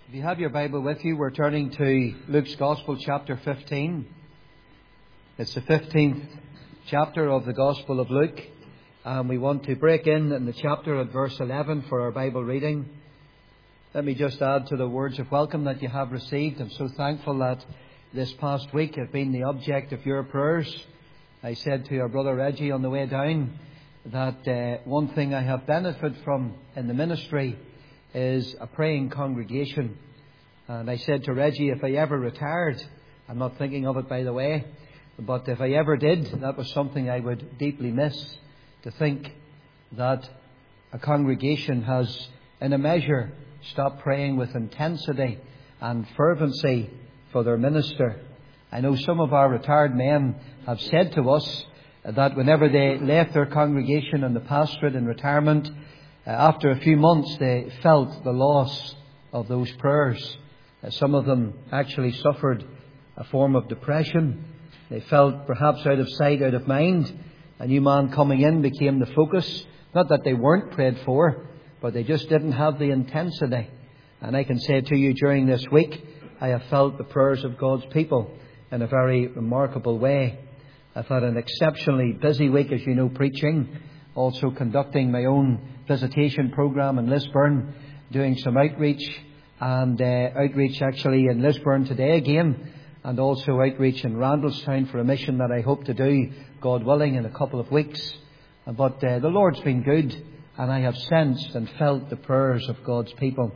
If you have your Bible with you, we're turning to Luke's Gospel, chapter 15. It's the 15th chapter of the Gospel of Luke. And we want to break in the chapter at verse 11 for our Bible reading. Let me just add to the words of welcome that you have received. I'm so thankful that this past week have been the object of your prayers. I said to our brother Reggie on the way down that one thing I have benefited from in the ministry is a praying congregation. And I said to Reggie, if I ever retired, I'm not thinking of it by the way, but if I ever did, that was something I would deeply miss, to think that a congregation has in a measure stopped praying with intensity and fervency for their minister. I know some of our retired men have said to us that whenever they left their congregation and the pastorate in retirement, after a few months they felt the loss of those prayers. Some of them actually suffered a form of depression. They felt perhaps out of sight, out of mind. A new man coming in became the focus. Not that they weren't prayed for, but they just didn't have the intensity. And I can say to you, during this week, I have felt the prayers of God's people in a very remarkable way. I've had an exceptionally busy week, as you know, preaching, also conducting my own visitation program in Lisburn, doing some outreach, and outreach actually in Lisburn today again, and also outreach in Randallstown for a mission that I hope to do, God willing, in a couple of weeks. But the Lord's been good, and I have sensed and felt the prayers of God's people.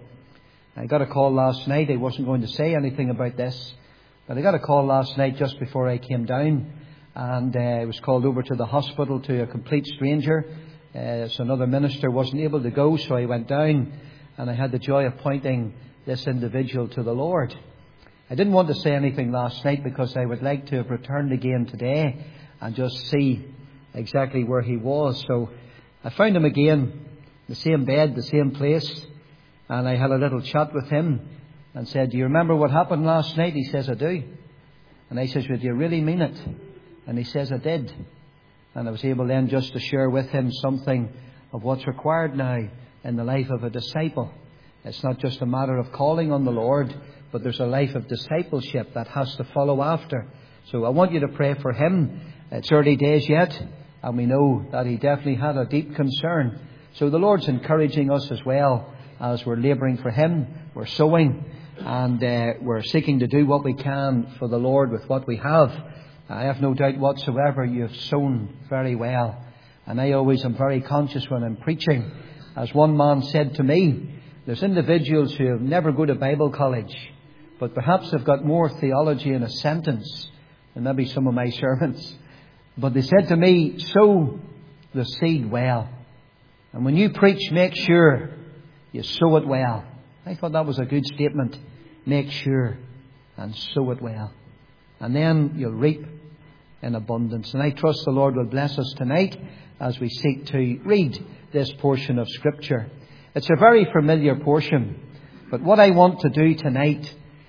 I got a call last night. I wasn't going to say anything about this, but I got a call last night just before I came down, and I was called over to the hospital to a complete stranger. So another minister wasn't able to go, so I went down, and I had the joy of pointing this individual to the Lord. I didn't want to say anything last night because I would like to have returned again today and just see exactly where he was. So I found him again, the same bed, the same place, and I had a little chat with him and said, "Do you remember what happened last night?" He says, "I do." And I says, "Well, do you really mean it?" And he says, "I did." And I was able then just to share with him something of what's required now in the life of a disciple. It's not just a matter of calling on the Lord, but there's a life of discipleship that has to follow after. So I want you to pray for him. It's early days yet, and we know that he definitely had a deep concern. So the Lord's encouraging us as well as we're labouring for him. We're sowing, and we're seeking to do what we can for the Lord with what we have. I have no doubt whatsoever you've sown very well. And I always am very conscious when I'm preaching. As one man said to me, there's individuals who have never go to Bible college, but perhaps have got more theology in a sentence than maybe some of my sermons. But they said to me, sow the seed well. And when you preach, make sure you sow it well. I thought that was a good statement. Make sure and sow it well. And then you'll reap in abundance. And I trust the Lord will bless us tonight as we seek to read this portion of Scripture. It's a very familiar portion, but what I want to do tonight,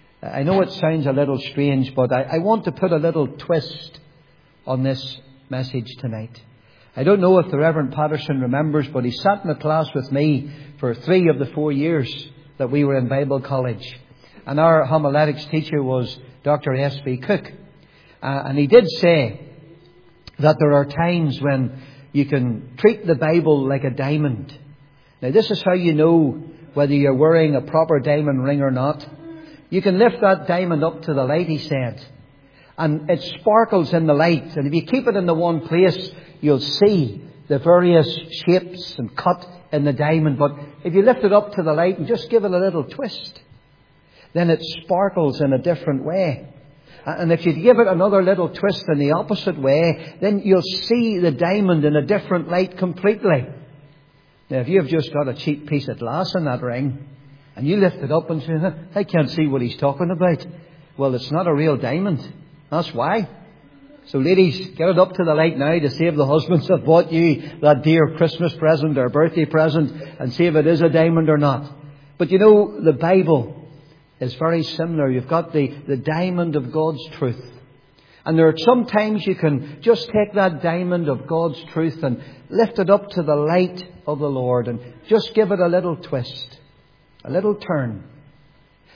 I know it sounds a little strange, but I want to put a little twist on this message tonight. I don't know if the Reverend Patterson remembers, but he sat in the class with me for 3 of the 4 years that we were in Bible college. And our homiletics teacher was Dr. S.B. Cook. And he did say that there are times when you can treat the Bible like a diamond. Now, this is how you know whether you're wearing a proper diamond ring or not. You can lift that diamond up to the light, he said, and it sparkles in the light. And if you keep it in the one place, you'll see the various shapes and cut in the diamond. But if you lift it up to the light and just give it a little twist, then it sparkles in a different way. And if you give it another little twist in the opposite way, then you'll see the diamond in a different light completely. Now, if you've just got a cheap piece of glass in that ring, and you lift it up and say, I can't see what he's talking about. Well, it's not a real diamond. That's why. So ladies, get it up to the light now to save the husbands that bought you that dear Christmas present or birthday present, and see if it is a diamond or not. But you know, the Bible is very similar. You've got the diamond of God's truth. And there are some times you can just take that diamond of God's truth and lift it up to the light of the Lord and just give it a little twist, a little turn.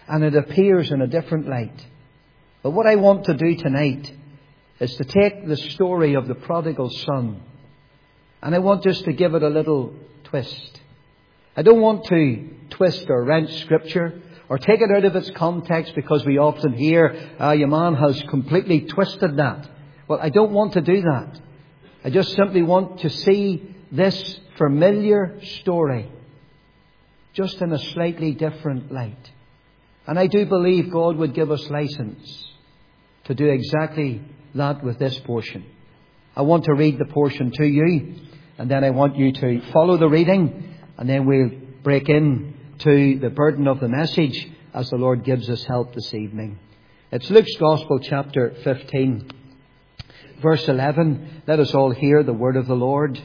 and it appears in a different light. But what I want to do tonight is to take the story of the prodigal son, and I want just to give it a little twist. I don't want to twist or wrench Scripture or take it out of its context, because we often hear, your man has completely twisted that. Well, I don't want to do that. I just simply want to see this familiar story just in a slightly different light. And I do believe God would give us license to do exactly that with this portion. I want to read the portion to you, and then I want you to follow the reading, and then we'll break in to the burden of the message as the Lord gives us help this evening. It's Luke's Gospel, chapter 15, verse 11. Let us all hear the word of the Lord.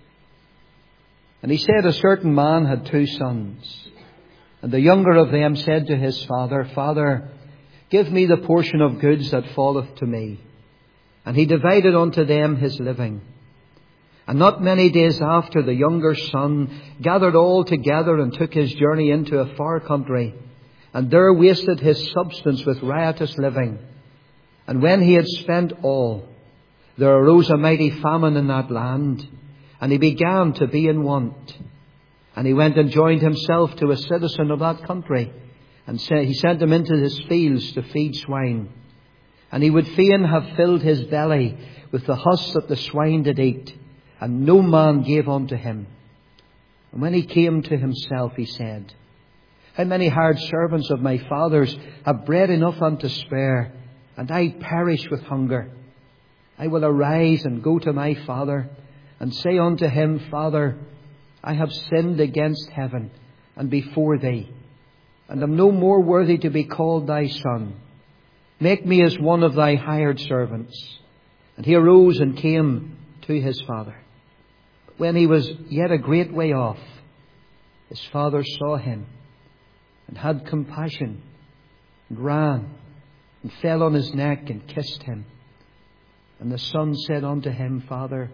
And he said, a certain man had 2 sons, and the younger of them said to his father, Father, give me the portion of goods that falleth to me. And he divided unto them his living. And not many days after, the younger son gathered all together and took his journey into a far country, and there wasted his substance with riotous living. And when he had spent all, there arose a mighty famine in that land, and he began to be in want. And he went and joined himself to a citizen of that country, and he sent him into his fields to feed swine. And he would fain have filled his belly with the husk that the swine did eat, and no man gave unto him. And when he came to himself, he said, how many hired servants of my father's have bread enough and to spare, and I perish with hunger. I will arise and go to my father, and say unto him, Father, I have sinned against heaven and before thee, and am no more worthy to be called thy son. Make me as one of thy hired servants. And he arose and came to his father. But when he was yet a great way off, his father saw him, and had compassion, and ran, and fell on his neck, and kissed him. And the son said unto him, Father,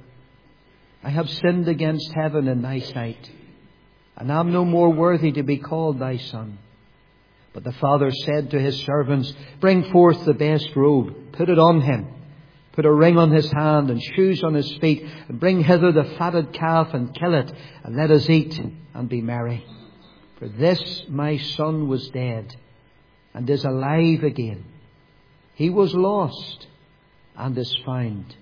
I have sinned against heaven in thy sight, and am no more worthy to be called thy son. But the father said to his servants, bring forth the best robe, put it on him, put a ring on his hand, and shoes on his feet, and bring hither the fatted calf, and kill it, and let us eat and be merry. For this my son was dead, and is alive again. He was lost, and is found.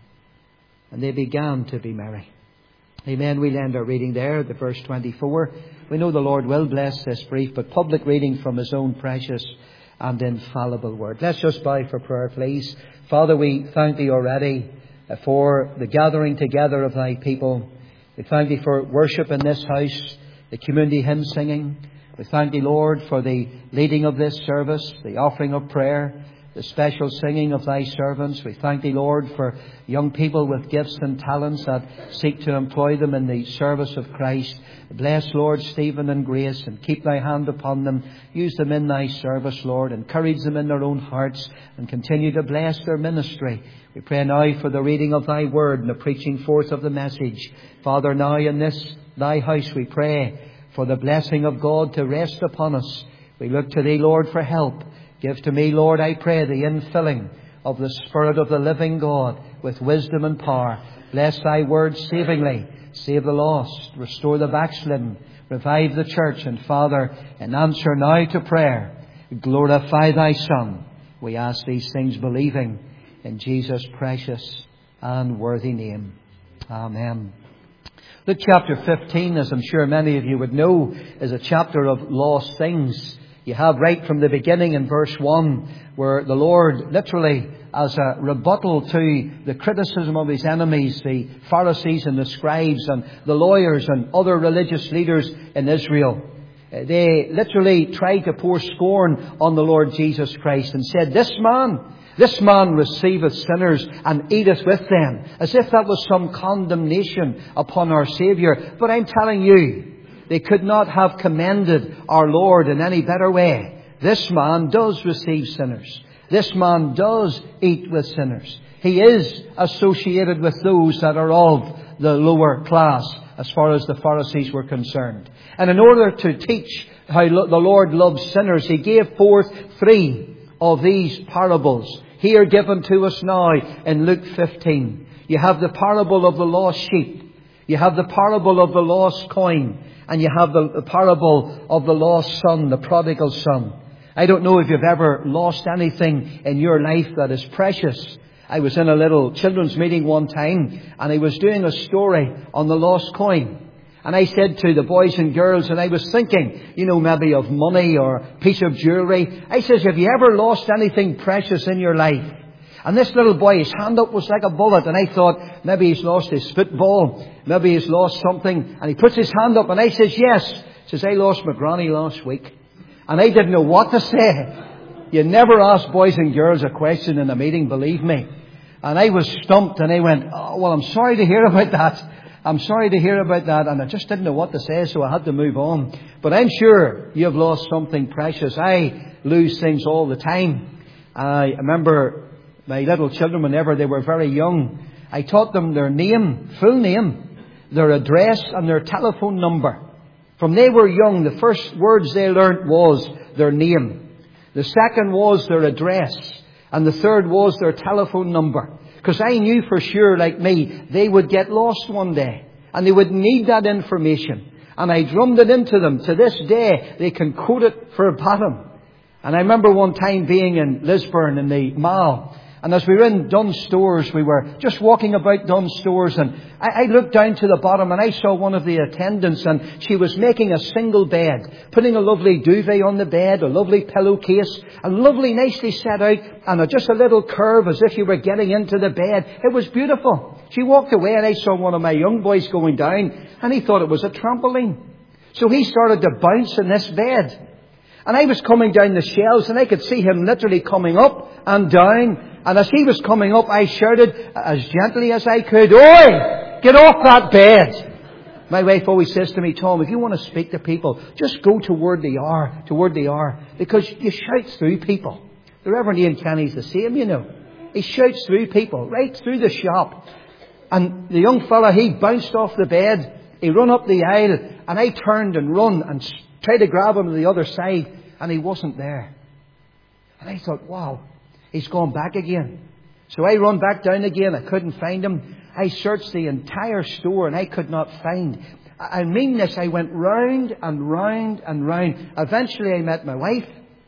And they began to be merry. Amen. We'll end our reading there at verse 24. We know the Lord will bless this brief but public reading from His own precious and infallible word. Let's just bow for prayer, please. Father, we thank Thee already for the gathering together of Thy people. We thank Thee for worship in this house, the community hymn singing. We thank Thee, Lord, for the leading of this service, the offering of prayer, the special singing of Thy servants. We thank Thee, Lord, for young people with gifts and talents that seek to employ them in the service of Christ. Bless, Lord, Stephen and Grace, and keep Thy hand upon them. Use them in Thy service, Lord. Encourage them in their own hearts, and continue to bless their ministry. We pray now for the reading of Thy word and the preaching forth of the message. Father, now in this Thy house we pray for the blessing of God to rest upon us. We look to Thee, Lord, for help. Give to me, Lord, I pray, the infilling of the Spirit of the living God with wisdom and power. Bless Thy word savingly. Save the lost. Restore the backslidden. Revive the church. And Father, in answer now to prayer, glorify Thy Son. We ask these things believing in Jesus' precious and worthy name. Amen. Luke chapter 15, as I'm sure many of you would know, is a chapter of lost things. You have right from the beginning in verse 1 where the Lord literally, as a rebuttal to the criticism of His enemies, the Pharisees and the scribes and the lawyers and other religious leaders in Israel, they literally tried to pour scorn on the Lord Jesus Christ and said, This man receiveth sinners and eateth with them, as if that was some condemnation upon our Saviour. But I'm telling you, they could not have commended our Lord in any better way. This man does receive sinners. This man does eat with sinners. He is associated with those that are of the lower class, as far as the Pharisees were concerned. And in order to teach how the Lord loves sinners, He gave forth 3 of these parables, here given to us now in Luke 15. You have the parable of the lost sheep. You have the parable of the lost coin. And you have the parable of the lost son, the prodigal son. I don't know if you've ever lost anything in your life that is precious. I was in a little children's meeting one time, and I was doing a story on the lost coin. And I said to the boys and girls, and I was thinking, maybe of money or a piece of jewellery. I says, have you ever lost anything precious in your life? And this little boy, his hand up was like a bullet, and I thought, maybe he's lost his football, maybe he's lost something. And he puts his hand up, and I says, yes. He says, I lost my granny last week. And I didn't know what to say. You never ask boys and girls a question in a meeting, believe me. And I was stumped, and I went, oh, well, I'm sorry to hear about that. I'm sorry to hear about that. And I just didn't know what to say, so I had to move on. But I'm sure you've lost something precious. I lose things all the time. I remember my little children, whenever they were very young, I taught them their name, full name, their address and their telephone number. From they were young, the first words they learnt was their name. The second was their address. And the third was their telephone number. Because I knew for sure, like me, they would get lost one day. And they would need that information. And I drummed it into them. To this day, they can quote it verbatim. And I remember one time being in Lisburn in the mall. And as we were in Dunnes Stores, we were just walking about Dunnes Stores, and I looked down to the bottom and I saw one of the attendants, and she was making a single bed, putting a lovely duvet on the bed, a lovely pillowcase, and lovely nicely set out, and just a little curve as if you were getting into the bed. It was beautiful. She walked away, and I saw one of my young boys going down, and he thought it was a trampoline. So he started to bounce in this bed. And I was coming down the shelves, and I could see him literally coming up and down. And as he was coming up, I shouted as gently as I could, "Oi! Get off that bed!" My wife always says to me, "Tom, if you want to speak to people, just go toward the R, because you shout through people." The Reverend Ian Kenny's the same, He shouts through people, right through the shop. And the young fella, he bounced off the bed. He run up the aisle, and I turned and run and tried to grab him to the other side, and he wasn't there. And I thought, wow, he's gone back again. So I run back down again. I couldn't find him. I searched the entire store, and I could not find. I mean this, I went round and round and round. Eventually I met my wife.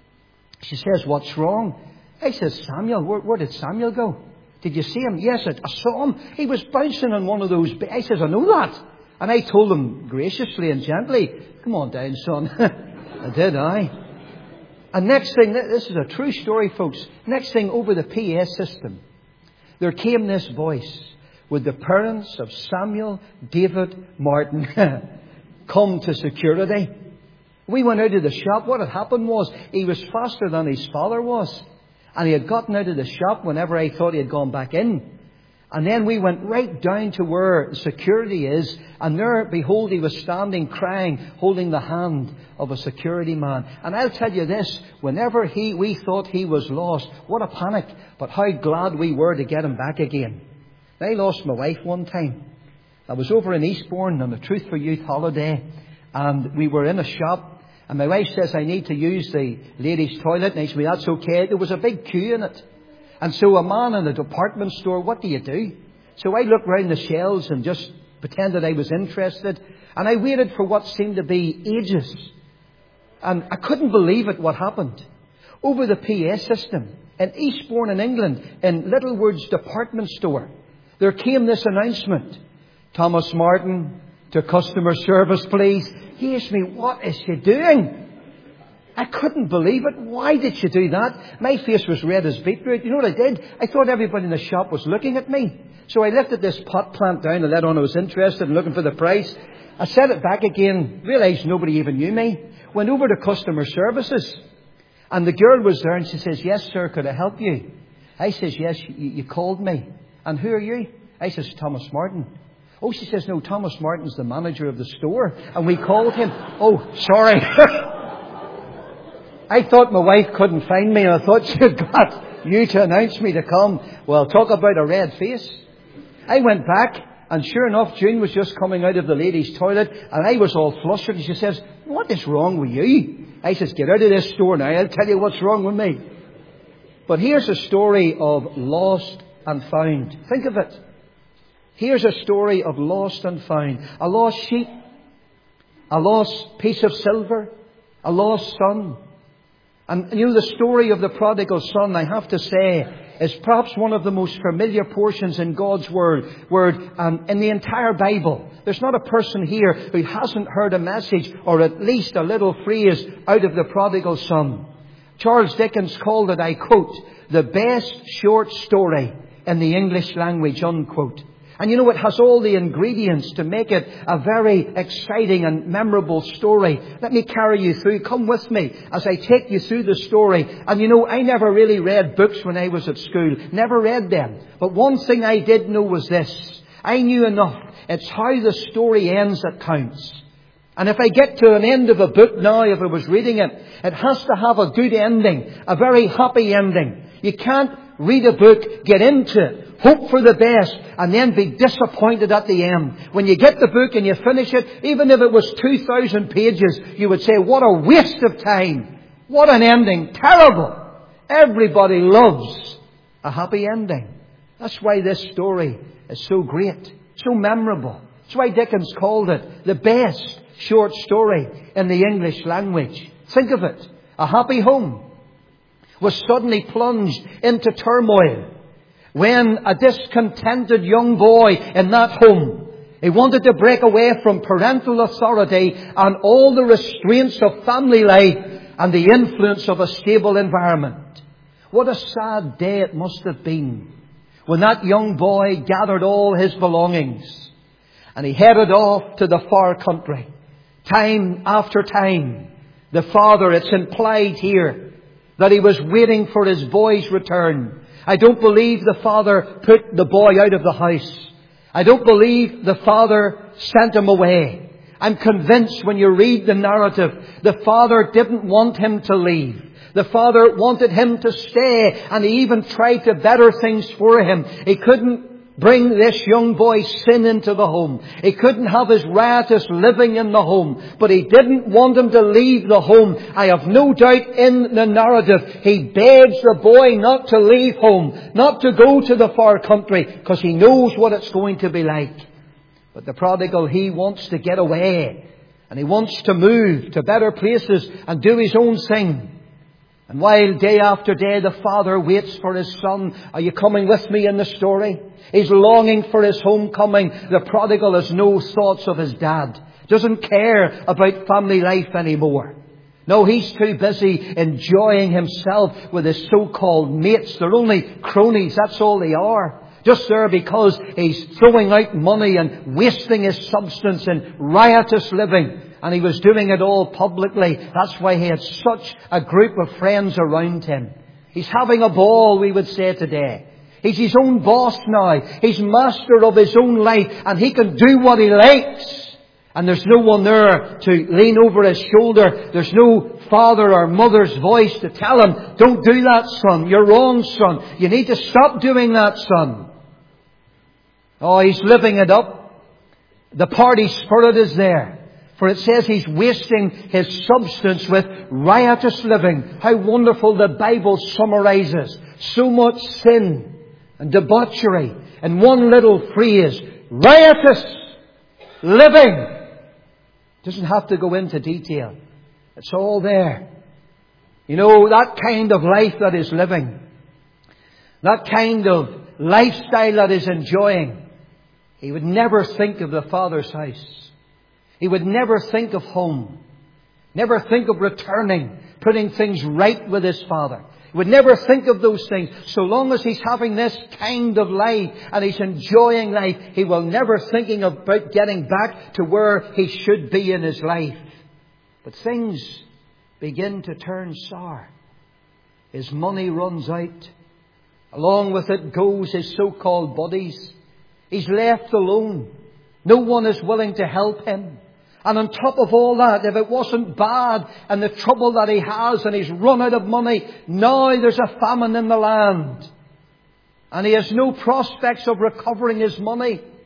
She says, "What's wrong?" I says, "Samuel, where did Samuel go? Did you see him?" "Yes, I saw him. He was bouncing on one of those beds." I says, "I know that." And I told him graciously and gently, "Come on down, son." I did, And next thing, this is a true story, folks. Next thing, over the PA system, there came this voice. Would the parents of Samuel David Martin come to security? We went out of the shop. What had happened was he was faster than his father was. And he had gotten out of the shop whenever I thought he had gone back in. And then we went right down to where security is. And there, behold, he was standing crying, holding the hand of a security man. And I'll tell you this, whenever we thought he was lost, what a panic. But how glad we were to get him back again. I lost my wife one time. I was over in Eastbourne on a Truth for Youth holiday. And we were in a shop. And my wife says, "I need to use the ladies' toilet." And I said, "That's okay." There was a big queue in it. And so a man in a department store, what do you do? So I looked round the shelves and just pretended I was interested. And I waited for what seemed to be ages. And I couldn't believe it, what happened. Over the PA system, in Eastbourne in England, in Littlewood's department store, there came this announcement. "Thomas Martin, to customer service, please." He asked me, "What is she doing?" I couldn't believe it. Why did she do that? My face was red as beetroot. You know what I did? I thought everybody in the shop was looking at me. So I lifted this pot plant down and let on I was interested in looking for the price. I set it back again, realised nobody even knew me. Went over to customer services. And the girl was there and she says, "Yes, sir, could I help you?" I says, "Yes, you called me." "And who are you?" I says, "Thomas Martin." "Oh," she says, "No, Thomas Martin's the manager of the store. And we called him." "Oh, sorry." I thought my wife couldn't find me, and I thought she had got you to announce me to come. Well, talk about a red face. I went back, And sure enough, June was just coming out of the ladies' toilet, and I was all flustered, and she says, "What is wrong with you?" I says, "Get out of this store now, I'll tell you what's wrong with me." But here's a story of lost and found. Think of it. Here's a story of lost and found. A lost sheep, a lost piece of silver, a lost son. And you know, the story of the prodigal son, I have to say, is perhaps one of the most familiar portions in God's word in the entire Bible. There's not a person here who hasn't heard a message or at least a little phrase out of the prodigal son. Charles Dickens called it, I quote, "the best short story in the English language," unquote. And you know, it has all the ingredients to make it a very exciting and memorable story. Let me carry you through. Come with me as I take you through the story. And you know, I never really read books when I was at school. Never read them. But one thing I did know was this. I knew enough. It's how the story ends that counts. And if I get to an end of a book now, if I was reading it, it has to have a good ending. A very happy ending. You can't read a book, get into it, hope for the best, and then be disappointed at the end. When you get the book and you finish it, even if it was 2,000 pages, you would say, "What a waste of time. What an ending. Terrible." Everybody loves a happy ending. That's why this story is so great, so memorable. That's why Dickens called it the best short story in the English language. Think of it. A happy home was suddenly plunged into turmoil when a discontented young boy in that home, he wanted to break away from parental authority and all the restraints of family life and the influence of a stable environment. What a sad day it must have been when that young boy gathered all his belongings and he headed off to the far country. Time after time, the father, it's implied here, that he was waiting for his boy's return. I don't believe the father put the boy out of the house. I don't believe the father sent him away. I'm convinced when you read the narrative, the father didn't want him to leave. The father wanted him to stay, and he even tried to better things for him. He couldn't bring this young boy's sin into the home. He couldn't have his riotous living in the home. But he didn't want him to leave the home. I have no doubt in the narrative, he begs the boy not to leave home, not to go to the far country, because he knows what it's going to be like. But the prodigal, he wants to get away. And he wants to move to better places and do his own thing. And while day after day the father waits for his son, are you coming with me in the story? He's longing for his homecoming. The prodigal has no thoughts of his dad. Doesn't care about family life anymore. No, he's too busy enjoying himself with his so-called mates. They're only cronies, that's all they are. Just there because he's throwing out money and wasting his substance in riotous living. And he was doing it all publicly. That's why he had such a group of friends around him. He's having a ball, we would say today. He's his own boss now. He's master of his own life. And he can do what he likes. And there's no one there to lean over his shoulder. There's no father or mother's voice to tell him, "Don't do that, son. You're wrong, son. You need to stop doing that, son." Oh, he's living it up. The party spirit is there. For it says he's wasting his substance with riotous living. How wonderful the Bible summarizes so much sin and debauchery in one little phrase. Riotous living. Doesn't have to go into detail. It's all there. You know, that kind of life that is living, that kind of lifestyle that is enjoying, he would never think of the Father's house. He would never think of home. Never think of returning, putting things right with his Father. He would never think of those things. So long as he's having this kind of life and he's enjoying life, he will never thinking about getting back to where he should be in his life. But things begin to turn sour. His money runs out. Along with it goes his so-called buddies. He's left alone. No one is willing to help him. And on top of all that, if it wasn't bad and the trouble that he has and he's run out of money, now there's a famine in the land. And he has no prospects of recovering his money.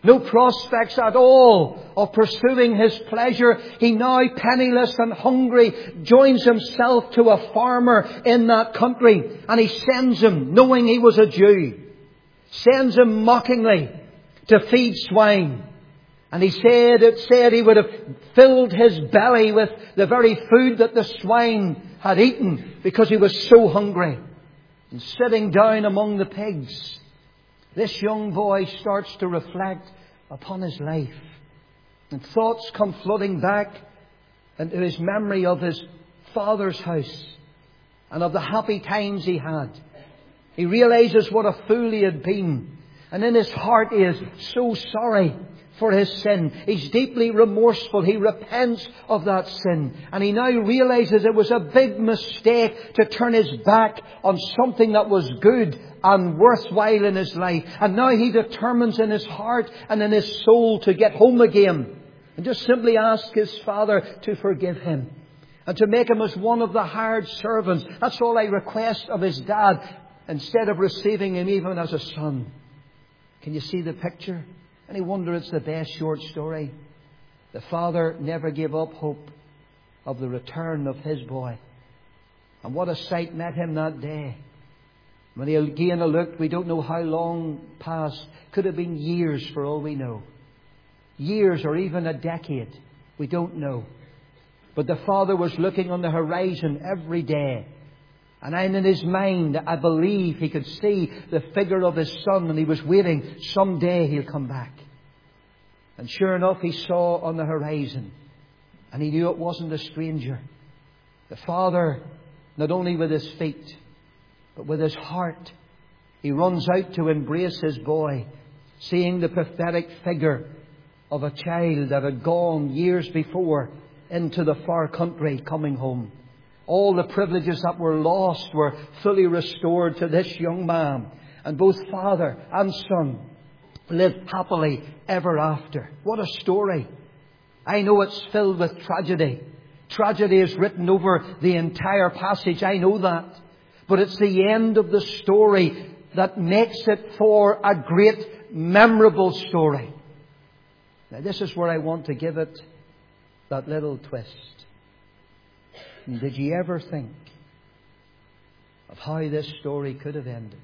no prospects at all of pursuing his pleasure. He now, penniless and hungry, joins himself to a farmer in that country. And he sends him, knowing he was a Jew, sends him mockingly to feed swine. And it said he would have filled his belly with the very food that the swine had eaten, because he was so hungry. And sitting down among the pigs, this young boy starts to reflect upon his life. And thoughts come flooding back into his memory of his father's house and of the happy times he had. He realizes what a fool he had been. And in his heart he is so sorry for his sin. He's deeply remorseful. He repents of that sin. And he now realizes it was a big mistake to turn his back on something that was good and worthwhile in his life. And now he determines in his heart and in his soul to get home again. And just simply ask his father to forgive him. And to make him as one of the hired servants. That's all I request of his dad, instead of receiving him even as a son. Can you see the picture? Any wonder it's the best short story? The father never gave up hope of the return of his boy. And what a sight met him that day. When he again looked, we don't know how long passed. Could have been years for all we know. Years or even a decade. We don't know. But the father was looking on the horizon every day. And in his mind, I believe he could see the figure of his son, and he was waiting. Someday he'll come back. And sure enough, he saw on the horizon. And he knew it wasn't a stranger. The father, not only with his feet, but with his heart, he runs out to embrace his boy, seeing the pathetic figure of a child that had gone years before into the far country, coming home. All the privileges that were lost were fully restored to this young man. And both father and son lived happily ever after. What a story. I know it's filled with tragedy. Tragedy is written over the entire passage. I know that. But it's the end of the story that makes it for a great, memorable story. Now, this is where I want to give it that little twist. And did you ever think of how this story could have ended?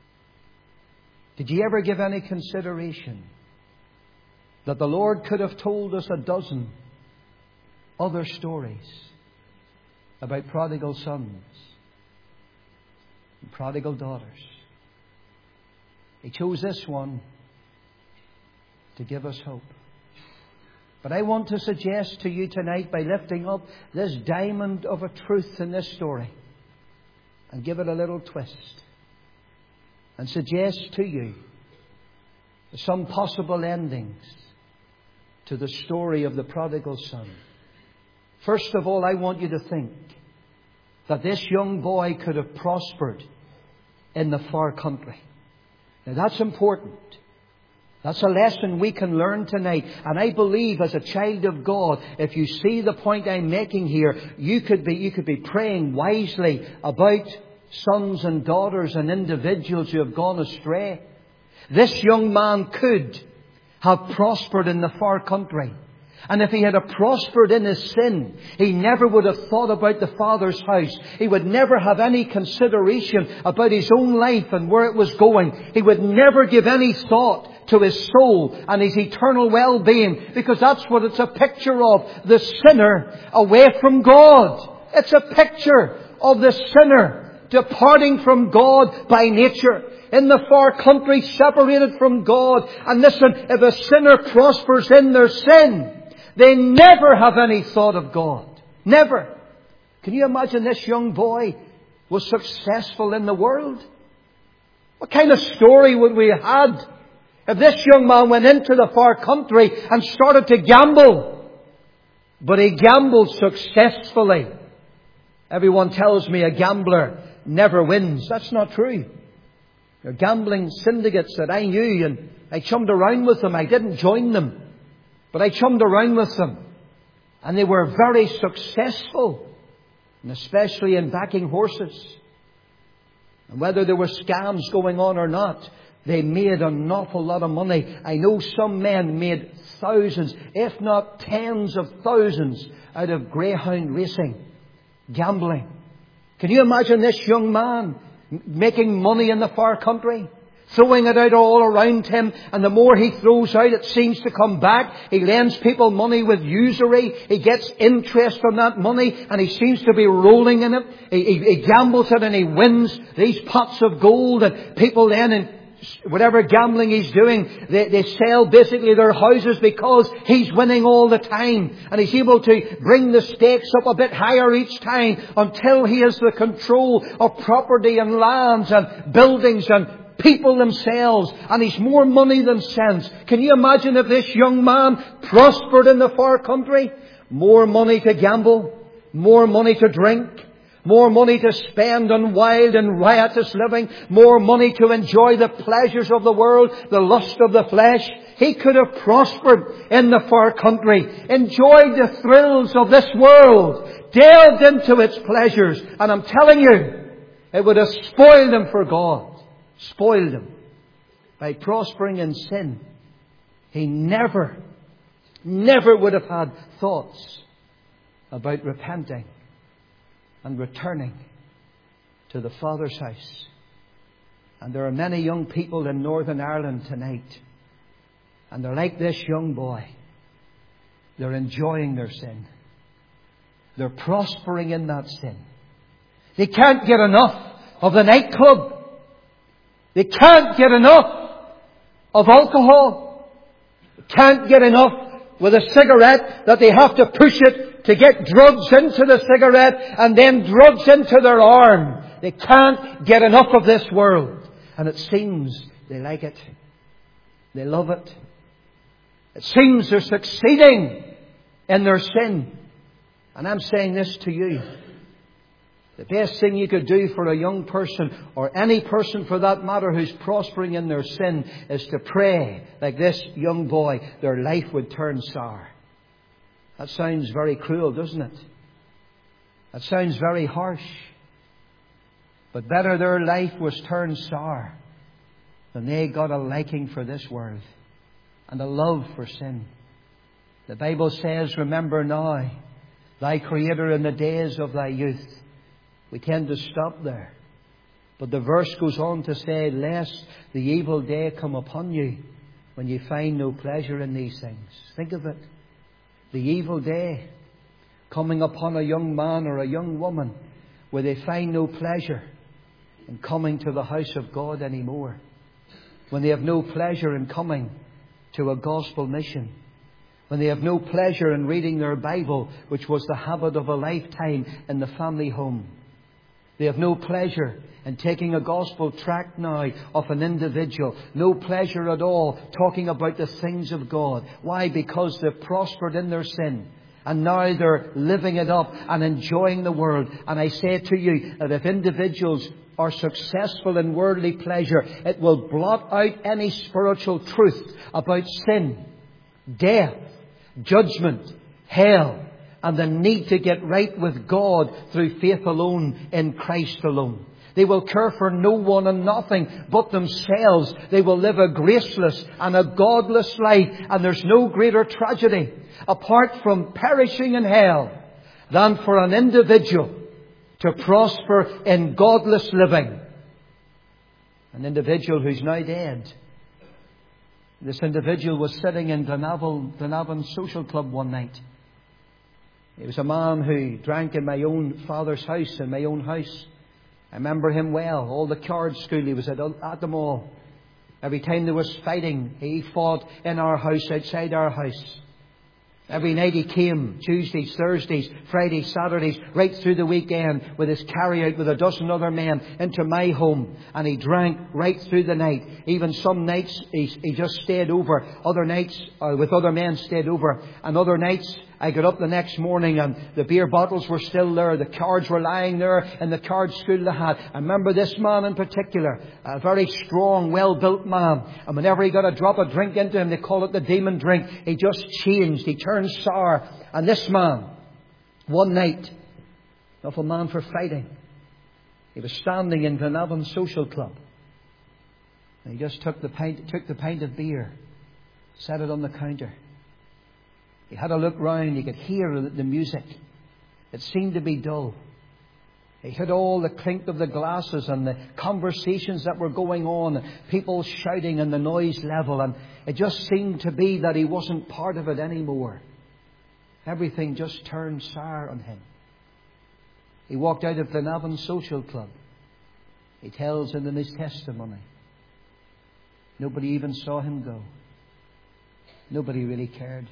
Did you ever give any consideration that the Lord could have told us a dozen other stories about prodigal sons and prodigal daughters? He chose this one to give us hope. But I want to suggest to you tonight, by lifting up this diamond of a truth in this story and give it a little twist, and suggest to you some possible endings to the story of the prodigal son. First of all, I want you to think that this young boy could have prospered in the far country. Now, that's important. That's a lesson we can learn tonight. And I believe, as a child of God, if you see the point I'm making here, you could be praying wisely about sons and daughters and individuals who have gone astray. This young man could have prospered in the far country. And if he had prospered in his sin, he never would have thought about the Father's house. He would never have any consideration about his own life and where it was going. He would never give any thought to his soul and his eternal well-being, because that's what it's a picture of, the sinner away from God. It's a picture of the sinner departing from God by nature, in the far country, separated from God. And listen, if a sinner prospers in their sin, they never have any thought of God. Never. Can you imagine this young boy was successful in the world? What kind of story would we have had if this young man went into the far country and started to gamble? But he gambled successfully. Everyone tells me a gambler never wins. That's not true. There are gambling syndicates that I knew, and I chummed around with them. I didn't join them, but I chummed around with them. And they were very successful, and especially in backing horses. And whether there were scams going on or not, They made an awful lot of money. I know some men made thousands, if not tens of thousands, out of greyhound racing, gambling. Can you imagine this young man making money in the far country? Throwing it out all around him, and the more he throws out, it seems to come back. He lends people money with usury. He gets interest on that money, and he seems to be rolling in it. He gambles it and he wins these pots of gold, and people then, in whatever gambling he's doing, they sell basically their houses because he's winning all the time. And he's able to bring the stakes up a bit higher each time until he has the control of property and lands and buildings and people themselves, and he's more money than sense. Can you imagine if this young man prospered in the far country? More money to gamble, more money to drink, more money to spend on wild and riotous living, more money to enjoy the pleasures of the world, the lust of the flesh. He could have prospered in the far country, enjoyed the thrills of this world, delved into its pleasures, and I'm telling you, it would have spoiled him for God. Spoiled him. By prospering in sin, he never would have had thoughts about repenting and returning to the Father's house. And there are many young people in Northern Ireland tonight, and they're like this young boy. They're enjoying their sin. They're prospering in that sin. They can't get enough of the nightclub. They can't get enough of alcohol. They can't get enough with a cigarette that they have to push it to get drugs into the cigarette and then drugs into their arm. They can't get enough of this world. And it seems they like it. They love it. It seems they're succeeding in their sin. And I'm saying this to you. The best thing you could do for a young person, or any person for that matter who's prospering in their sin, is to pray like this young boy, their life would turn sour. That sounds very cruel, doesn't it? That sounds very harsh. But better their life was turned sour than they got a liking for this world and a love for sin. The Bible says, remember now thy Creator in the days of thy youth. We tend to stop there. But the verse goes on to say, lest the evil day come upon you when you find no pleasure in these things. Think of it. The evil day coming upon a young man or a young woman where they find no pleasure in coming to the house of God anymore. When they have no pleasure in coming to a gospel mission. When they have no pleasure in reading their Bible, which was the habit of a lifetime in the family home. They have no pleasure in taking a gospel tract now of an individual. No pleasure at all talking about the things of God. Why? Because they've prospered in their sin. And now they're living it up and enjoying the world. And I say to you that if individuals are successful in worldly pleasure, it will blot out any spiritual truth about sin, death, judgment, hell, and the need to get right with God through faith alone in Christ alone. They will care for no one and nothing but themselves. They will live a graceless and a godless life. And there's no greater tragedy, apart from perishing in hell, than for an individual to prosper in godless living. An individual who's now dead. This individual was sitting in Glenavon Social Club one night. He was a man who drank in my own father's house, in my own house. I remember him well. All the card school, he was at them all. Every time there was fighting, he fought in our house, outside our house. Every night he came, Tuesdays, Thursdays, Fridays, Saturdays, right through the weekend with his carry-out with a dozen other men into my home. And he drank right through the night. Even some nights he just stayed over. Other nights, with other men, stayed over. And other nights, I got up the next morning and the beer bottles were still there. The cards were lying there in the card school they had. I remember this man in particular, a very strong, well-built man. And whenever he got a drop of drink into him, they call it the demon drink. He just changed. He turned sour. And this man, one night, not a man for fighting, he was standing in Glenavon Social Club. And he just took the pint of beer, set it on the counter. He had a look round. He could hear the music. It seemed to be dull. He heard all the clink of the glasses and the conversations that were going on, people shouting and the noise level, and it just seemed to be that he wasn't part of it anymore. Everything just turned sour on him. He walked out of Glenavon Social Club. He tells it in his testimony. Nobody even saw him go. Nobody really cared.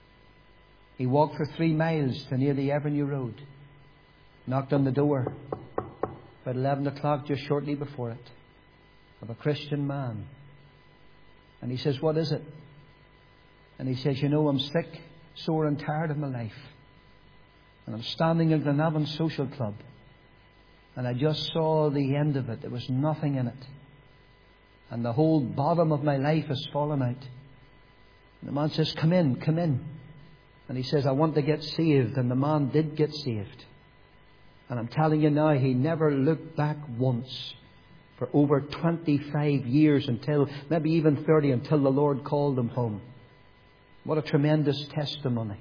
He walked for 3 miles to near the Avenue Road. Knocked on the door about 11 o'clock, just shortly before it, of a Christian man. And he says, "What is it?" And he says, "You know, I'm sick, sore and tired of my life. And I'm standing in Glenavon Social Club. And I just saw the end of it. There was nothing in it. And the whole bottom of my life has fallen out." And the man says, come in. And he says, "I want to get saved." And the man did get saved. And I'm telling you now, he never looked back once for over 25 years, until maybe even 30, until the Lord called him home. What a tremendous testimony.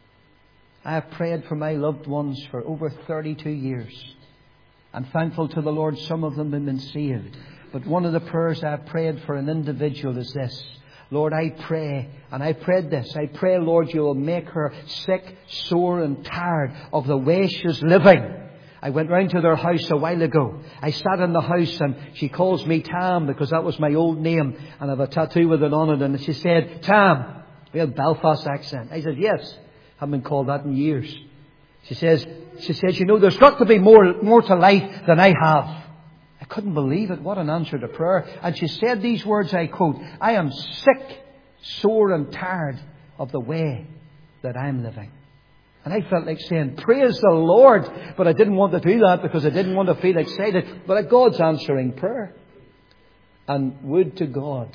I have prayed for my loved ones for over 32 years. I'm thankful to the Lord some of them have been saved. But one of the prayers I've prayed for an individual is this: Lord, I pray, and I prayed this, I pray, Lord, you will make her sick, sore and tired of the way she's living. I went round to their house a while ago. I sat in the house and she calls me Tam, because that was my old name and I have a tattoo with it on it. And she said, "Tam," real Belfast accent. I said, "Yes." Haven't been called that in years. She says, "You know, there's got to be more to life than I have." I couldn't believe it. What an answer to prayer. And she said these words, I quote, "I am sick, sore and tired of the way that I'm living." And I felt like saying, "Praise the Lord." But I didn't want to do that because I didn't want to feel excited. But God's answering prayer. And would to God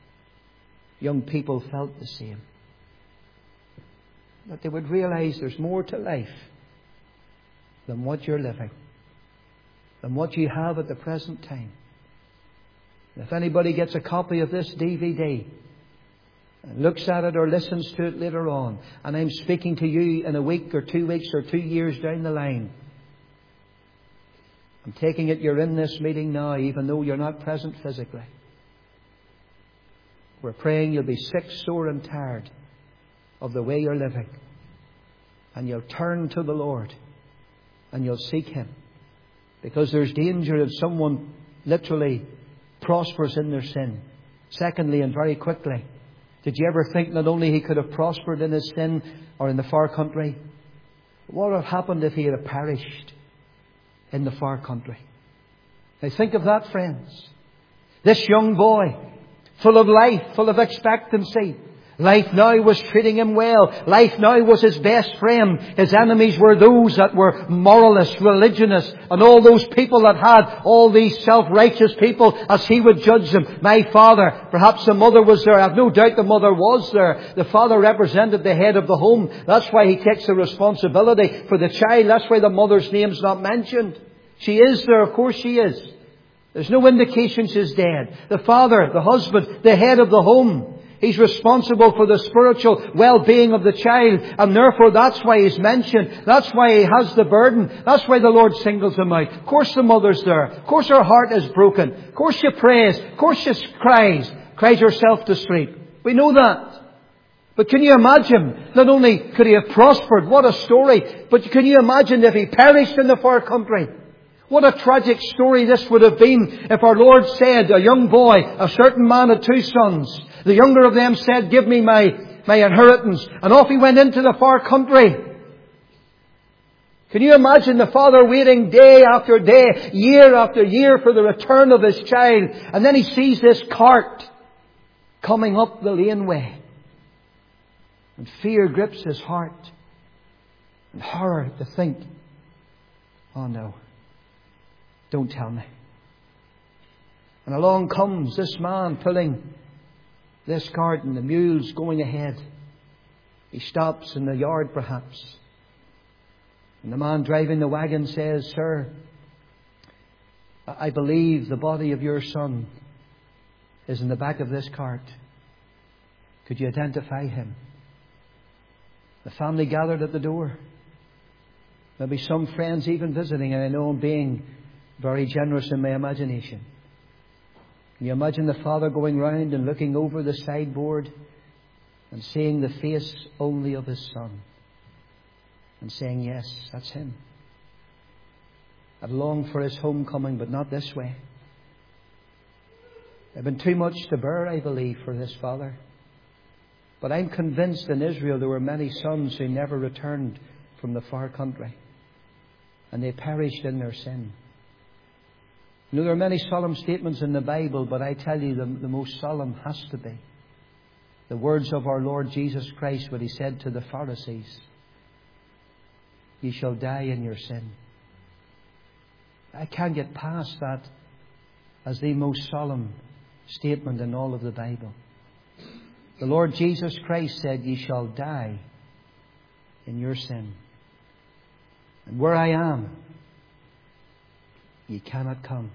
young people felt the same. That they would realize there's more to life than what you're living, than what you have at the present time. And if anybody gets a copy of this DVD and looks at it or listens to it later on, and I'm speaking to you in a week or 2 weeks or 2 years down the line, I'm taking it you're in this meeting now, even though you're not present physically. We're praying you'll be sick, sore and tired of the way you're living. And you'll turn to the Lord and you'll seek Him. Because there's danger if someone literally prospers in their sin. Secondly, and very quickly, did you ever think not only he could have prospered in his sin or in the far country, what would have happened if he had perished in the far country? Now think of that, friends. This young boy, full of life, full of expectancy. Life now was treating him well. Life now was his best friend. His enemies were those that were moralists, religionists, and all those people that had all these self-righteous people as he would judge them. My father, perhaps the mother was there. I have no doubt the mother was there. The father represented the head of the home. That's why he takes the responsibility for the child. That's why the mother's name's not mentioned. She is there, of course she is. There's no indication she's dead. The father, the husband, the head of the home. He's responsible for the spiritual well-being of the child. And therefore that's why he's mentioned. That's why he has the burden. That's why the Lord singles him out. Of course the mother's there. Of course her heart is broken. Of course she prays. Of course she cries herself to sleep. We know that. But can you imagine, not only could he have prospered, what a story, but can you imagine if he perished in the far country? What a tragic story this would have been if our Lord said, a young boy, a certain man had 2 sons. The younger of them said, "Give me my inheritance." And off he went into the far country. Can you imagine the father waiting day after day, year after year for the return of his child? And then he sees this cart coming up the laneway. And fear grips his heart. And horror to think, "Oh no, don't tell me." And along comes this man pulling this cart and the mule's going ahead. He stops in the yard perhaps. And the man driving the wagon says, "Sir, I believe the body of your son is in the back of this cart. Could you identify him? The family gathered at the door. Maybe some friends even visiting, and I know I'm being very generous in my imagination. Can you imagine the father going round and looking over the sideboard and seeing the face only of his son and saying, yes, that's him. I've longed for his homecoming, but not this way. There'd been too much to bear, I believe, for this father. But I'm convinced in Israel there were many sons who never returned from the far country, and they perished in their sin. You know, there are many solemn statements in the Bible, but I tell you the most solemn has to be the words of our Lord Jesus Christ when He said to the Pharisees, "You shall die in your sin." I can't get past that as the most solemn statement in all of the Bible. The Lord Jesus Christ said, "You shall die in your sin. And where I am, you cannot come."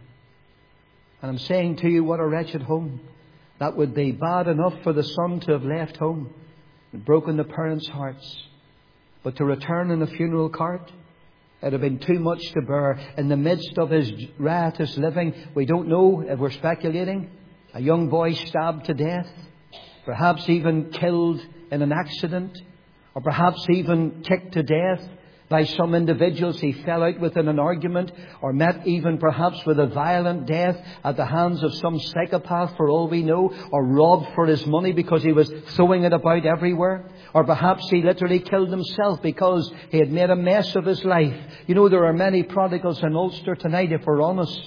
And I'm saying to you, what a wretched home. That would be bad enough for the son to have left home and broken the parents' hearts. But to return in a funeral cart, it would have been too much to bear. In the midst of his riotous living, we don't know if we're speculating, a young boy stabbed to death, perhaps even killed in an accident, or perhaps even kicked to death by some individuals he fell out with in an argument, or met even perhaps with a violent death at the hands of some psychopath for all we know, or robbed for his money because he was throwing it about everywhere, or perhaps he literally killed himself because he had made a mess of his life. You know, there are many prodigals in Ulster tonight, if we're honest.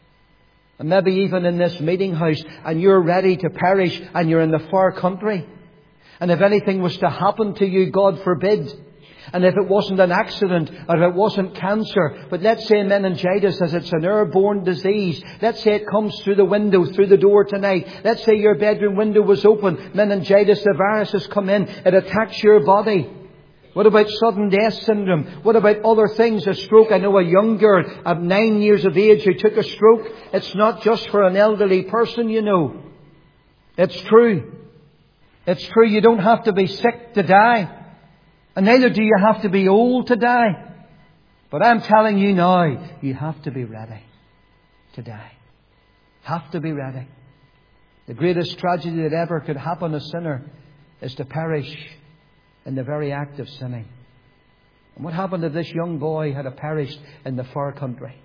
And maybe even in this meeting house, and you're ready to perish and you're in the far country. And if anything was to happen to you, God forbid, and if it wasn't an accident, or if it wasn't cancer, but let's say meningitis, as it's an airborne disease, let's say it comes through the window, through the door tonight. Let's say your bedroom window was open, meningitis, the virus has come in, it attacks your body. What about sudden death syndrome? What about other things? A stroke. I know a young girl of 9 years of age who took a stroke. It's not just for an elderly person, you know. It's true. It's true. You don't have to be sick to die. And neither do you have to be old to die. But I'm telling you now, you have to be ready to die. Have to be ready. The greatest tragedy that ever could happen to a sinner is to perish in the very act of sinning. And what happened if this young boy had perished in the far country?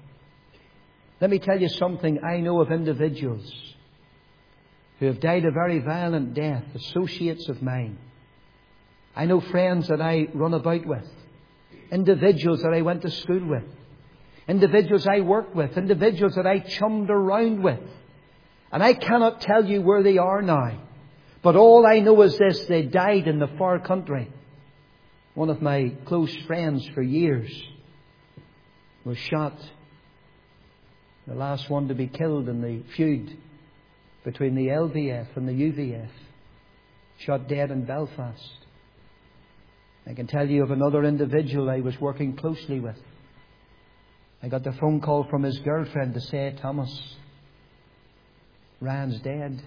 Let me tell you something. I know of individuals who have died a very violent death, associates of mine. I know friends that I run about with, individuals that I went to school with, individuals I worked with, individuals that I chummed around with. And I cannot tell you where they are now. But all I know is this: they died in the far country. One of my close friends for years was shot. The last one to be killed in the feud between the LVF and the UVF. Shot dead in Belfast. I can tell you of another individual I was working closely with. I got the phone call from his girlfriend to say, "Thomas, Ryan's dead.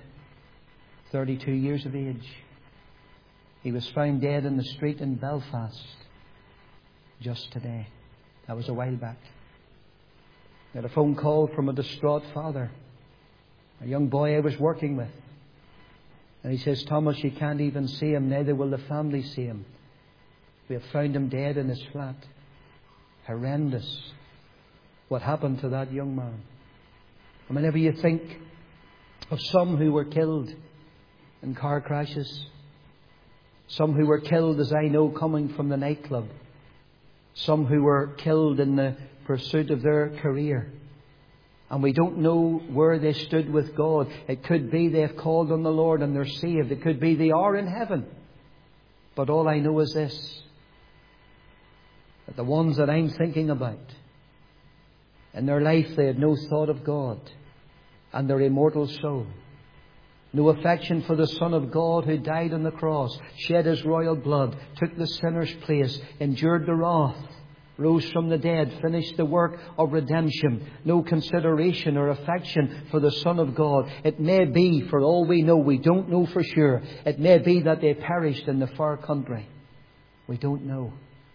32 years of age. He was found dead in the street in Belfast just today." That was a while back. I had a phone call from a distraught father, a young boy I was working with. And he says, "Thomas, you can't even see him, neither will the family see him. We have found him dead in his flat." Horrendous what happened to that young man. And whenever you think of some who were killed in car crashes, some who were killed, as I know, coming from the nightclub, some who were killed in the pursuit of their career, and we don't know where they stood with God. It could be they've called on the Lord and they're saved. It could be they are in heaven. But all I know is this: that the ones that I'm thinking about, in their life they had no thought of God and their immortal soul. No affection for the Son of God who died on the cross, shed His royal blood, took the sinner's place, endured the wrath, rose from the dead, finished the work of redemption. No consideration or affection for the Son of God. It may be, for all we know, we don't know for sure, it may be that they perished in the far country. We don't know.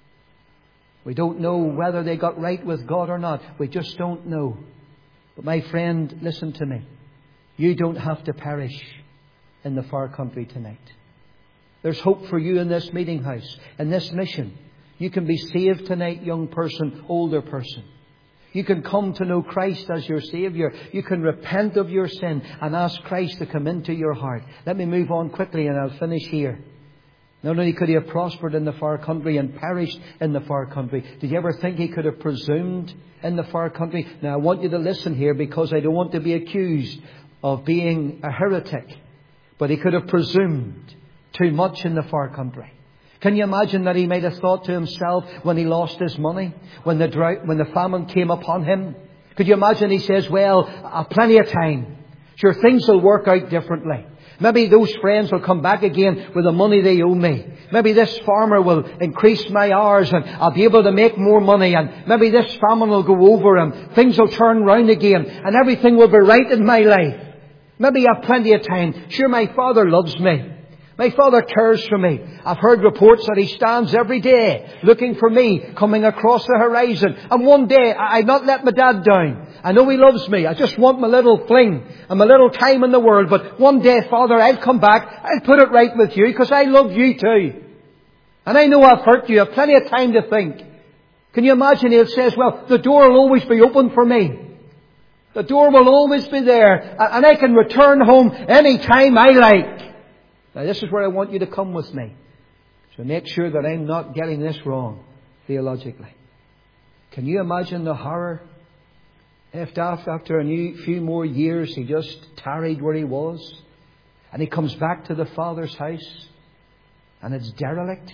We don't know whether they got right with God or not. We just don't know. But my friend, listen to me. You don't have to perish in the far country tonight. There's hope for you in this meeting house, in this mission. You can be saved tonight, young person, older person. You can come to know Christ as your Saviour. You can repent of your sin and ask Christ to come into your heart. Let me move on quickly and I'll finish here. Not only could he have prospered in the far country and perished in the far country, did you ever think he could have presumed in the far country? Now I want you to listen here, because I don't want to be accused of being a heretic. But he could have presumed too much in the far country. Can you imagine that he might have thought to himself when he lost his money, when the drought, when the famine came upon him? Could you imagine he says, well, I've plenty of time. Sure, things will work out differently. Maybe those friends will come back again with the money they owe me. Maybe this farmer will increase my hours and I'll be able to make more money. And maybe this famine will go over and things will turn round again and everything will be right in my life. Maybe I have plenty of time. Sure, my Father loves me. My Father cares for me. I've heard reports that He stands every day looking for me coming across the horizon. And one day I'd not let my dad down. I know He loves me. I just want my little fling and my little time in the world. But one day, Father, I'll come back. I'll put it right with you because I love you too. And I know I've hurt you. I've plenty of time to think. Can you imagine? He says, well, the door will always be open for me. The door will always be there. And I can return home any time I like. Now this is where I want you to come with me. So make sure that I'm not getting this wrong theologically. Can you imagine the horror? If after a few more years he just tarried where he was. And he comes back to the Father's house. And it's derelict.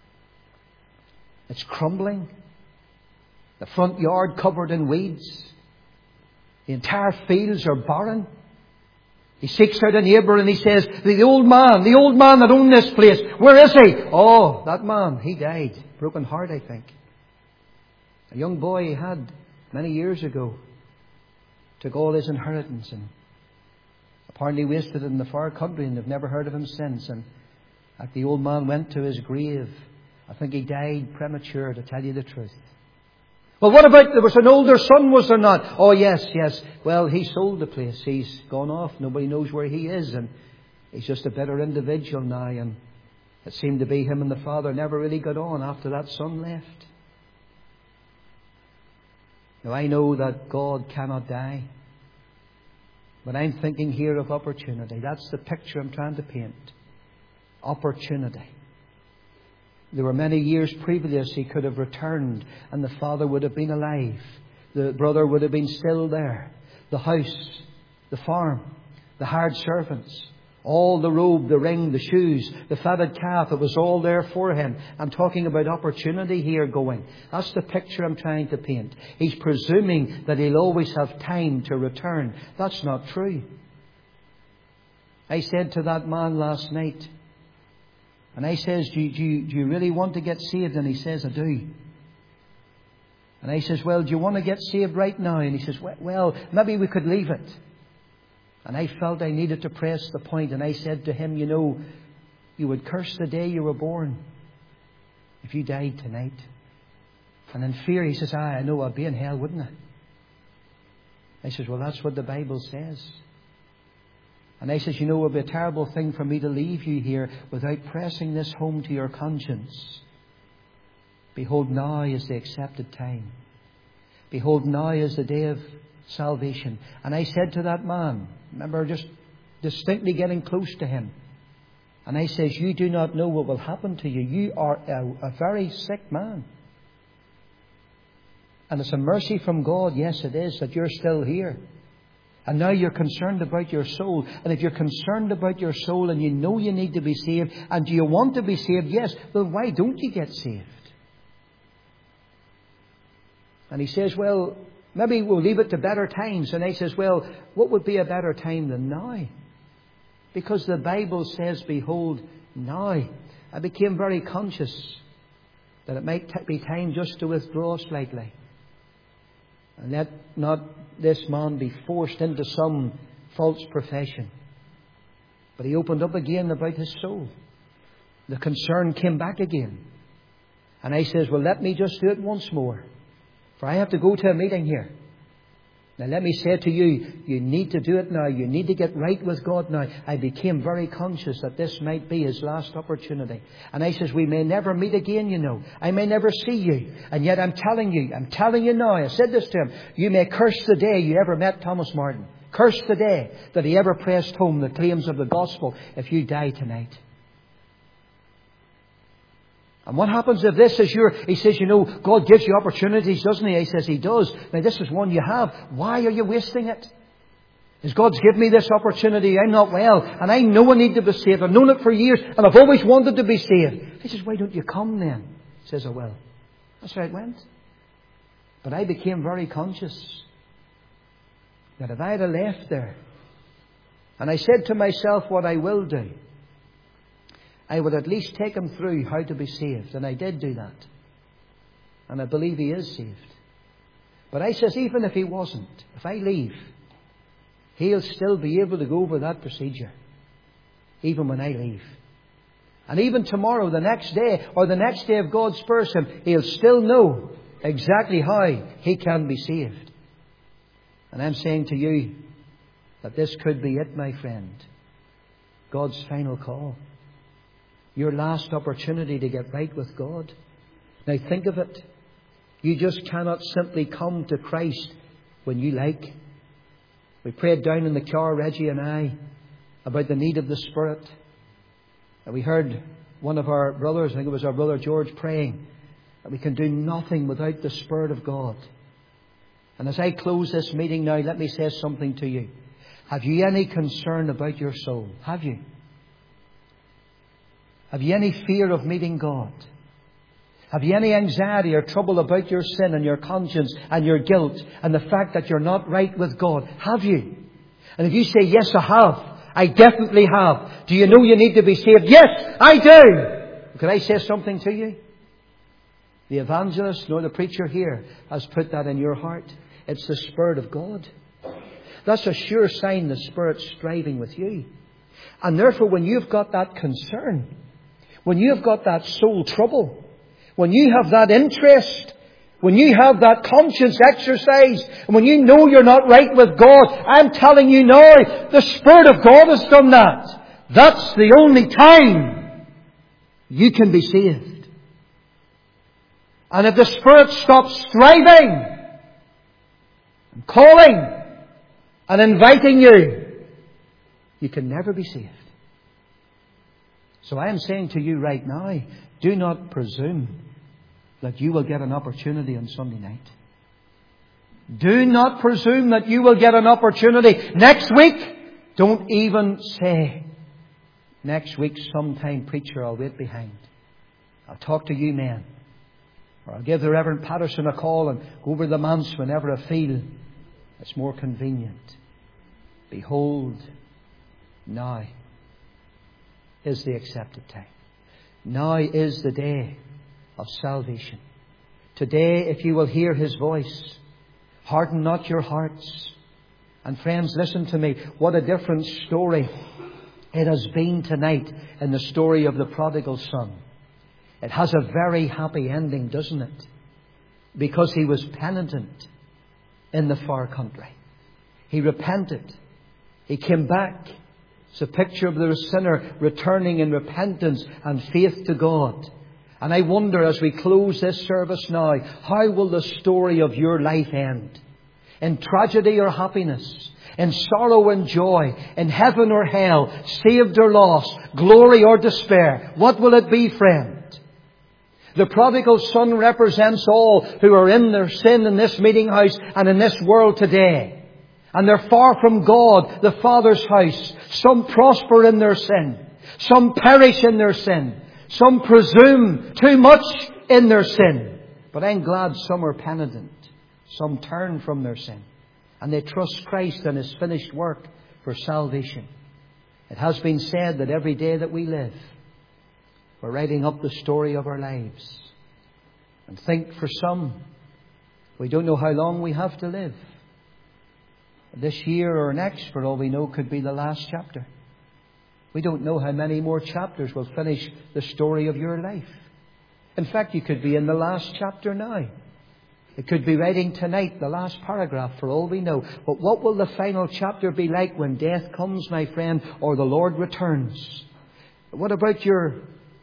It's crumbling. The front yard covered in weeds. The entire fields are barren. He seeks out a neighbour and he says, the old man that owned this place, where is he? Oh, that man, he died. Broken heart, I think. A young boy he had many years ago. Took all his inheritance and apparently wasted it in the far country, and they've never heard of him since. And like the old man went to his grave, I think he died premature, to tell you the truth. Well, what about, there was an older son, was there not? Oh, yes. Well, he sold the place. He's gone off. Nobody knows where he is. And he's just a better individual now. And it seemed to be him and the father never really got on after that son left. Now, I know that God cannot die. But I'm thinking here of opportunity. That's the picture I'm trying to paint. Opportunity. There were many years previous he could have returned and the father would have been alive. The brother would have been still there. The house, the farm, the hired servants, all the robe, the ring, the shoes, the fatted calf, it was all there for him. I'm talking about opportunity here going. That's the picture I'm trying to paint. He's presuming that he'll always have time to return. That's not true. I said to that man last night, and I says, do you really want to get saved? And he says, I do. And I says, well, do you want to get saved right now? And he says, well, maybe we could leave it. And I felt I needed to press the point. And I said to him, you know, you would curse the day you were born if you died tonight. And in fear, he says, I know I'd be in hell, wouldn't I? I says, well, that's what the Bible says. And I says, you know, it would be a terrible thing for me to leave you here without pressing this home to your conscience. Behold, now is the accepted time. Behold, now is the day of salvation. And I said to that man, remember just distinctly getting close to him. And I says, you do not know what will happen to you. You are a very sick man. And it's a mercy from God, yes it is, that you're still here. And now you're concerned about your soul. And if you're concerned about your soul and you know you need to be saved, and do you want to be saved? Yes. Well, why don't you get saved? And he says, well, maybe we'll leave it to better times. And I says, well, what would be a better time than now? Because the Bible says, behold, now. I became very conscious that it might be time just to withdraw slightly. And let not this man be forced into some false profession. But he opened up again about his soul. The concern came back again. And I says, well, let me just do it once more. For I have to go to a meeting here. Now let me say to you, you need to do it now. You need to get right with God now. I became very conscious that this might be his last opportunity. And I says, we may never meet again, you know. I may never see you. And yet I'm telling you now, I said this to him, you may curse the day you ever met Thomas Martin. Curse the day that he ever pressed home the claims of the gospel if you die tonight. And what happens if this is he says, you know, God gives you opportunities, doesn't he? He says he does. Now this is one you have. Why are you wasting it? Because God's given me this opportunity. I'm not well. And I know I need to be saved. I've known it for years. And I've always wanted to be saved. He says, why don't you come then? He says, I will. That's where it went. But I became very conscious that if I had left there, and I said to myself what I will do, I would at least take him through how to be saved. And I did do that. And I believe he is saved. But I says, even if he wasn't, if I leave, he'll still be able to go over that procedure. Even when I leave. And even tomorrow, the next day, or the next day if God spurs him, he'll still know exactly how he can be saved. And I'm saying to you that this could be it, my friend. God's final call. Your last opportunity to get right with God. Now think of it. You just cannot simply come to Christ when you like. We prayed down in the car, Reggie and I, about the need of the Spirit. And we heard one of our brothers, I think it was our brother George, praying that we can do nothing without the Spirit of God. And as I close this meeting now, let me say something to you. Have you any concern about your soul? Have you? Have you any fear of meeting God? Have you any anxiety or trouble about your sin and your conscience and your guilt and the fact that you're not right with God? Have you? And if you say, yes, I have. I definitely have. Do you know you need to be saved? Yes, I do. Can I say something to you? The evangelist, nor the preacher here, has put that in your heart. It's the Spirit of God. That's a sure sign the Spirit's striving with you. And therefore, when you've got that concern, when you've got that soul trouble, when you have that interest, when you have that conscience exercise, and when you know you're not right with God, I'm telling you now, the Spirit of God has done that. That's the only time you can be saved. And if the Spirit stops striving, and calling, and inviting you, you can never be saved. So I am saying to you right now, do not presume that you will get an opportunity on Sunday night. Do not presume that you will get an opportunity next week. Don't even say, next week sometime, preacher, I'll wait behind. I'll talk to you men. Or I'll give the Reverend Patterson a call and go over the manse whenever I feel it's more convenient. Behold, now is the accepted time. Now is the day of salvation. Today, if you will hear His voice, harden not your hearts. And friends, listen to me. What a different story it has been tonight in the story of the prodigal son. It has a very happy ending, doesn't it? Because he was penitent in the far country. He repented. He came back. It's a picture of the sinner returning in repentance and faith to God. And I wonder, as we close this service now, how will the story of your life end? In tragedy or happiness? In sorrow and joy? In heaven or hell? Saved or lost? Glory or despair? What will it be, friend? The prodigal son represents all who are in their sin in this meeting house and in this world today. And they're far from God, the Father's house. Some prosper in their sin. Some perish in their sin. Some presume too much in their sin. But I'm glad some are penitent. Some turn from their sin. And they trust Christ and His finished work for salvation. It has been said that every day that we live, we're writing up the story of our lives. And think for some, we don't know how long we have to live. This year or next, for all we know, could be the last chapter. We don't know how many more chapters will finish the story of your life. In fact, you could be in the last chapter now. It could be writing tonight the last paragraph, for all we know. But what will the final chapter be like when death comes, my friend, or the Lord returns? What about your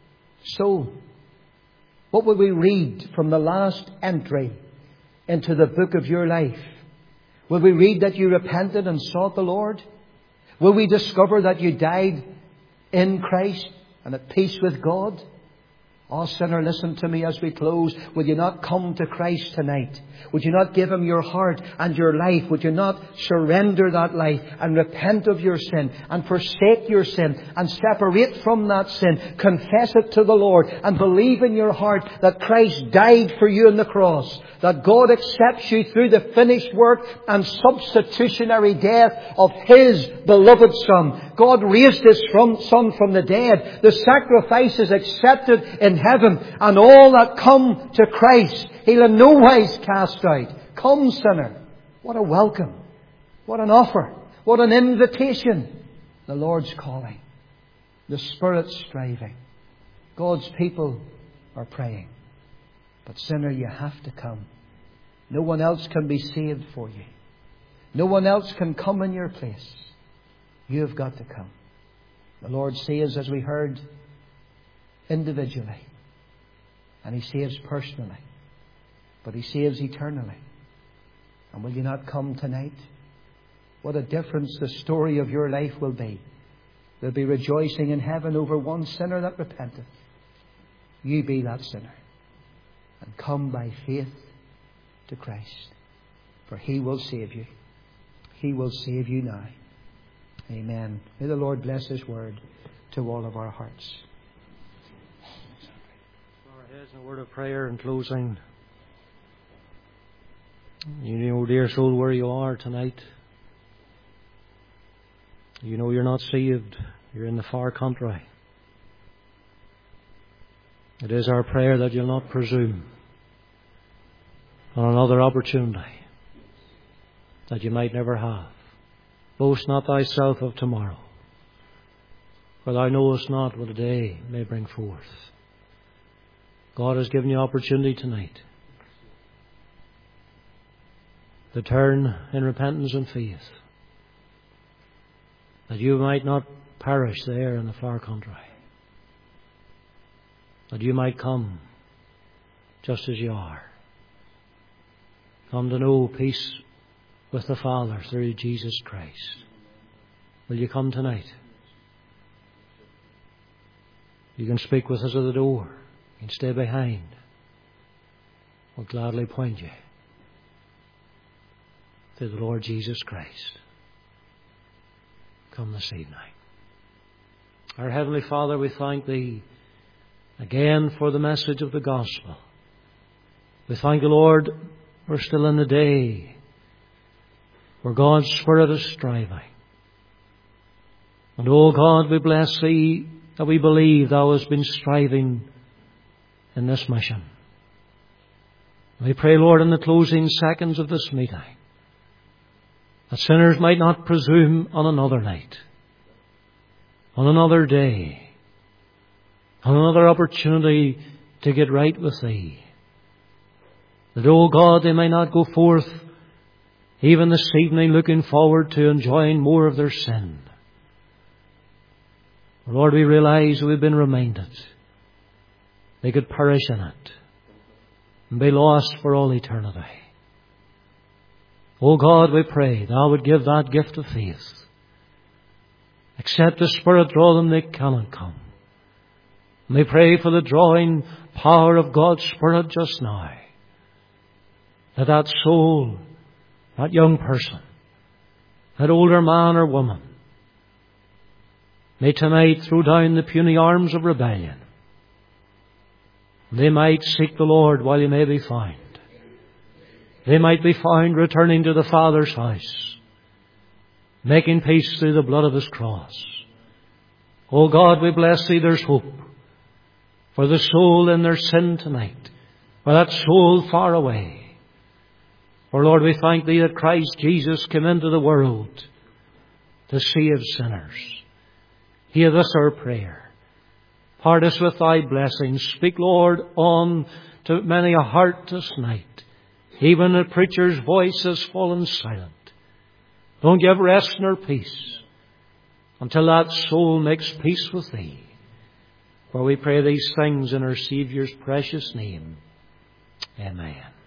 soul? What will we read from the last entry into the book of your life? Will we read that you repented and sought the Lord? Will we discover that you died in Christ and at peace with God? Oh, sinner, listen to me as we close. Will you not come to Christ tonight? Would you not give Him your heart and your life? Would you not surrender that life and repent of your sin and forsake your sin and separate from that sin? Confess it to the Lord and believe in your heart that Christ died for you on the cross. That God accepts you through the finished work and substitutionary death of His beloved Son. God raised His Son from the dead. The sacrifice is accepted in heaven, and all that come to Christ He'll in no wise cast out. Come, sinner. What a welcome. What an offer. What an invitation. The Lord's calling. The Spirit's striving. God's people are praying. But sinner, you have to come. No one else can be saved for you. No one else can come in your place. You've got to come. The Lord saves, as we heard, individually. And He saves personally. But He saves eternally. And will you not come tonight? What a difference the story of your life will be. There'll be rejoicing in heaven over one sinner that repenteth. You be that sinner. And come by faith to Christ. For He will save you. He will save you now. Amen. May the Lord bless His word to all of our hearts. Our heads in a word of prayer in closing. You know, dear soul, where you are tonight. You know you're not saved. You're in the far country. It is our prayer that you'll not presume on another opportunity that you might never have. Boast not thyself of tomorrow, for thou knowest not what a day may bring forth. God has given you opportunity tonight to turn in repentance and faith, that you might not perish there in the far country, that you might come just as you are. Come to know peace with the Father through Jesus Christ. Will you come tonight? You can speak with us at the door. You can stay behind. We'll gladly point you to the Lord Jesus Christ. Come this evening. Our Heavenly Father, we thank Thee again for the message of the gospel. We thank the Lord, we're still in the day where God's Spirit is striving. And oh God, we bless Thee that we believe Thou hast been striving in this mission. We pray, Lord, in the closing seconds of this meeting, that sinners might not presume on another night, on another day, on another opportunity to get right with Thee. That, oh God, they may not go forth even this evening looking forward to enjoying more of their sin. Lord, we realize we've been reminded they could perish in it and be lost for all eternity. Oh God, we pray Thou would give that gift of faith. Except the Spirit draw them, they cannot come. And we pray for the drawing power of God's Spirit just now, that soul, that young person, that older man or woman, may tonight throw down the puny arms of rebellion. They might seek the Lord while He may be found. They might be found returning to the Father's house, making peace through the blood of His cross. Oh God, we bless Thee, there's hope for the soul in their sin tonight, for that soul far away. For Lord, we thank Thee that Christ Jesus came into the world to save sinners. Hear this our prayer. Part us with Thy blessings. Speak, Lord, on to many a heart this night. Even the preacher's voice has fallen silent. Don't give rest nor peace until that soul makes peace with Thee. For we pray these things in our Saviour's precious name. Amen.